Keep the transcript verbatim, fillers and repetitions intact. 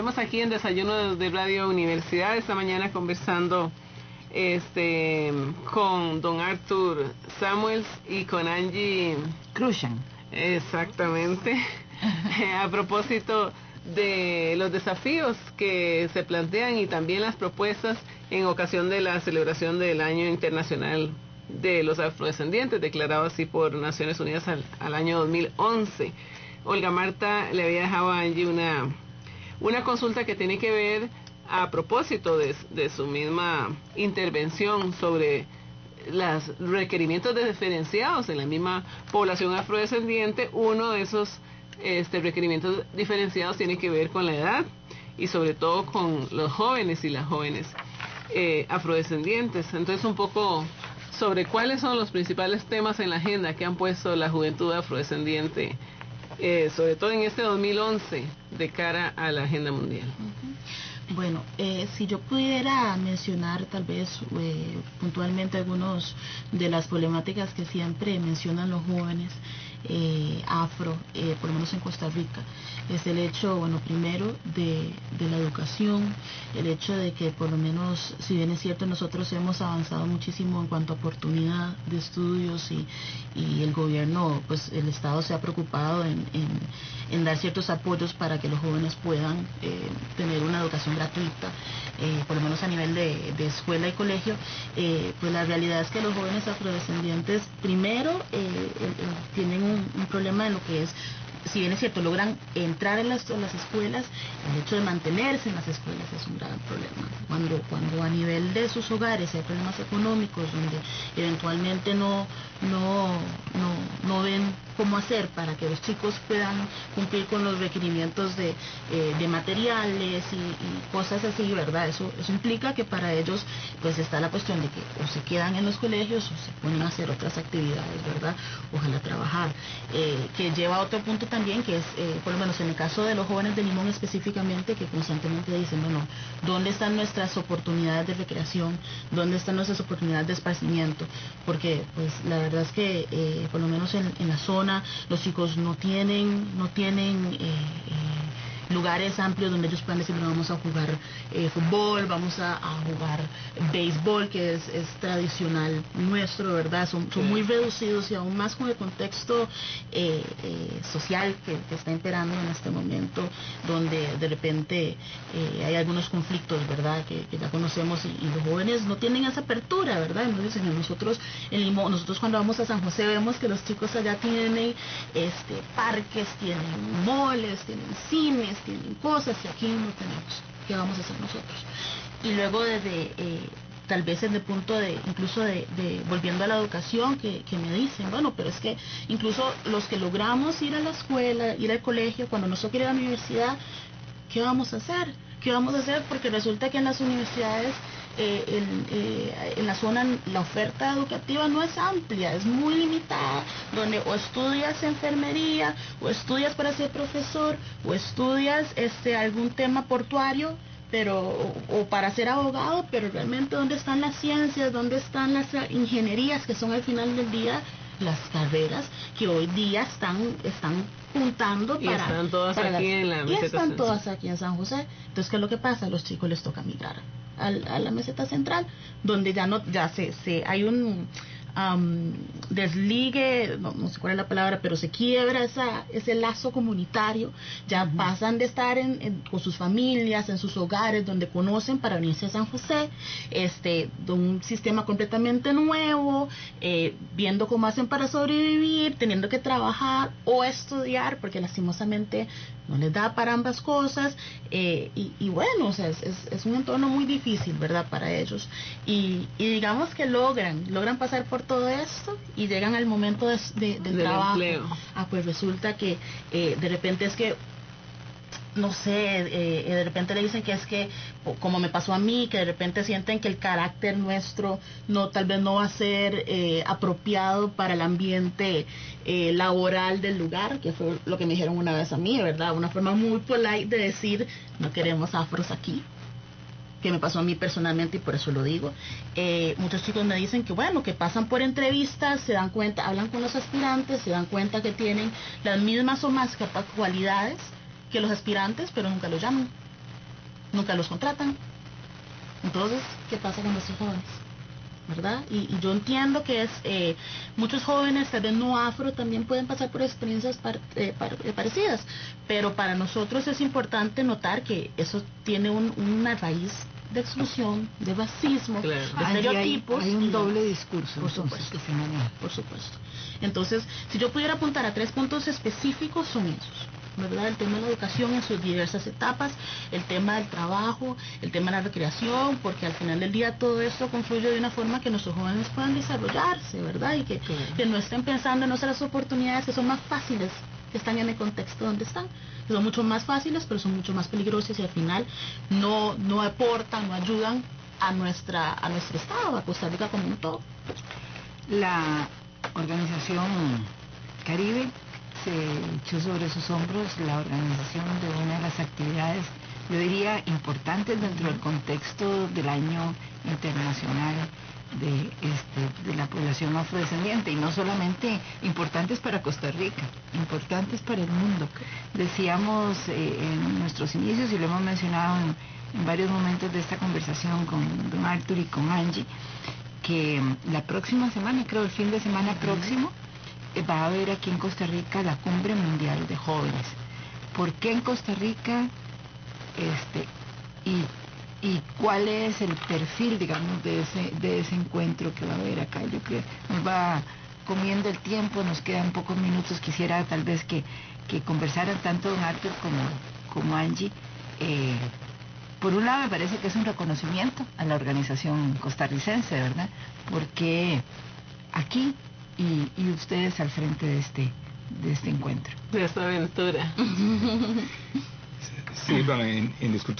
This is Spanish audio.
Estamos aquí en Desayuno de Radio Universidad esta mañana conversando este con don Arthur Samuels y con Angie Cruzan. Exactamente. A propósito de los desafíos que se plantean y también las propuestas en ocasión de la celebración del Año Internacional de los Afrodescendientes, declarado así por Naciones Unidas al, al año dos mil once. Olga Marta le había dejado a Angie una Una consulta que tiene que ver a propósito de, de su misma intervención sobre los requerimientos diferenciados en la misma población afrodescendiente. Uno de esos este, requerimientos diferenciados tiene que ver con la edad y sobre todo con los jóvenes y las jóvenes eh, afrodescendientes. Entonces, un poco sobre cuáles son los principales temas en la agenda que han puesto la juventud afrodescendiente, Eh, sobre todo en este dos mil once, de cara a la agenda mundial. Uh-huh. Bueno, eh, si yo pudiera mencionar tal vez eh, puntualmente algunos de las problemáticas que siempre mencionan los jóvenes eh, afro, eh, por lo menos en Costa Rica, es el hecho, bueno, primero de, de la educación, el hecho de que por lo menos, si bien es cierto, nosotros hemos avanzado muchísimo en cuanto a oportunidad de estudios y, y el gobierno, pues el Estado se ha preocupado en, en, en dar ciertos apoyos para que los jóvenes puedan eh, tener una educación gratuita, eh, por lo menos a nivel de, de escuela y colegio, eh, pues la realidad es que los jóvenes afrodescendientes primero eh, eh, tienen un, un problema en lo que es, si bien es cierto, logran entrar en las, en las escuelas, el hecho de mantenerse en las escuelas es un gran problema. Cuando, cuando a nivel de sus hogares hay problemas económicos, donde eventualmente no, no, no, no ven cómo hacer para que los chicos puedan cumplir con los requerimientos de, eh, de materiales y, y cosas así, ¿verdad? Eso, eso implica que para ellos pues está la cuestión de que o se quedan en los colegios o se ponen a hacer otras actividades, ¿verdad? Ojalá trabajar, eh, que lleva a otro punto también, que es, eh, por lo menos en el caso de los jóvenes de Limón específicamente, que constantemente dicen, bueno, ¿dónde están nuestras oportunidades de recreación? ¿Dónde están nuestras oportunidades de esparcimiento? Porque, pues, la verdad es que, eh, por lo menos en, en la zona, los chicos no tienen, no tienen, eh, eh, lugares amplios donde ellos puedan decir, bueno, vamos a jugar eh, fútbol, vamos a, a jugar béisbol, que es, es tradicional nuestro, ¿verdad? Son, son muy reducidos y aún más con el contexto eh, eh, social que, que está imperando en este momento, donde de repente eh, hay algunos conflictos, ¿verdad? Que, que ya conocemos y, y los jóvenes no tienen esa apertura, ¿verdad? Entonces, nosotros en Limón, nosotros cuando vamos a San José vemos que los chicos allá tienen este, parques, tienen moles, tienen cines, tienen cosas que aquí no tenemos. ¿Qué vamos a hacer nosotros? Y luego desde eh, tal vez en el punto de incluso de, de volviendo a la educación, que, que me dicen, bueno, pero es que incluso los que logramos ir a la escuela, ir al colegio, cuando nosotros queremos ir a la universidad, ¿qué vamos a hacer? ¿Qué vamos a hacer? Porque resulta que en las universidades Eh, en, eh, en la zona la oferta educativa no es amplia, es muy limitada, donde o estudias enfermería, o estudias para ser profesor, o estudias este algún tema portuario, pero o, o para ser abogado, pero realmente ¿dónde están las ciencias? ¿Dónde están las ingenierías, que son al final del día las carreras que hoy día están están juntando para, y están todas para aquí las, en la y meseta están central. todas aquí en San José? Entonces, ¿qué es lo que pasa? A los chicos les toca migrar al, a la meseta central, donde ya no ya se, se hay un um, desligue, no, no sé cuál es la palabra, pero se quiebra esa, ese lazo comunitario, ya uh-huh. pasan de estar en, en, con sus familias, en sus hogares, donde conocen, para venirse a San José, este, de un sistema completamente nuevo, eh, viendo cómo hacen para sobrevivir, teniendo que trabajar o estudiar, porque lastimosamente no les da para ambas cosas, eh, y, y bueno, o sea, es, es, es un entorno muy difícil, ¿verdad?, para ellos, y, y digamos que logran, logran pasar por todo esto, y llegan al momento de, de, del, del trabajo, empleo. Ah, pues resulta que eh, de repente es que no sé, eh, de repente le dicen que es que, como me pasó a mí, que de repente sienten que el carácter nuestro no, tal vez no va a ser eh, apropiado para el ambiente eh, laboral del lugar, que fue lo que me dijeron una vez a mí, ¿verdad? Una forma muy polite de decir, no queremos afros aquí, que me pasó a mí personalmente y por eso lo digo. Eh, muchos chicos me dicen que bueno, que pasan por entrevistas, se dan cuenta, hablan con los aspirantes, se dan cuenta que tienen las mismas o más cualidades que los aspirantes, pero nunca los llaman. nunca los contratan. Entonces, ¿qué pasa con nuestros jóvenes? ¿Verdad? Y, y yo entiendo que es eh, muchos jóvenes, tal vez no afro, también pueden pasar por experiencias par, eh, par, eh, parecidas, pero para nosotros es importante notar que eso tiene un, una raíz de exclusión, de racismo, claro, de estereotipos. Hay, hay un doble discurso, por supuesto, que se maneja. Por supuesto. Entonces, si yo pudiera apuntar a tres puntos específicos, son esos, ¿verdad? El tema de la educación en sus diversas etapas, el tema del trabajo, el tema de la recreación, porque al final del día todo esto confluye de una forma que nuestros jóvenes puedan desarrollarse, ¿verdad? Y que, claro, que no estén pensando en otras oportunidades que son más fáciles, que están en el contexto donde están, que son mucho más fáciles, pero son mucho más peligrosas y al final no, no aportan, no ayudan a nuestra a nuestro estado, a Costa Rica como un todo. La organización Caribe se echó sobre sus hombros la organización de una de las actividades, yo diría, importantes dentro del contexto del año internacional de, este, de la población afrodescendiente, y no solamente importantes para Costa Rica, importantes para el mundo. Decíamos eh, en nuestros inicios, y lo hemos mencionado en, en varios momentos de esta conversación con don Arthur y con Angie, que la próxima semana, creo el fin de semana próximo, va a haber aquí en Costa Rica la Cumbre Mundial de Jóvenes. ¿Por qué en Costa Rica? Este, y, y cuál es el perfil, digamos, de ese, de ese encuentro que va a haber acá. Yo creo que nos va comiendo el tiempo, nos quedan pocos minutos. Quisiera tal vez que, que conversaran tanto don Arthur como, como Angie. Eh, por un lado me parece que es un reconocimiento a la organización costarricense, ¿verdad? Porque aquí y, y ustedes al frente de este de este encuentro. De esta aventura. Sí, bueno, indiscutiblemente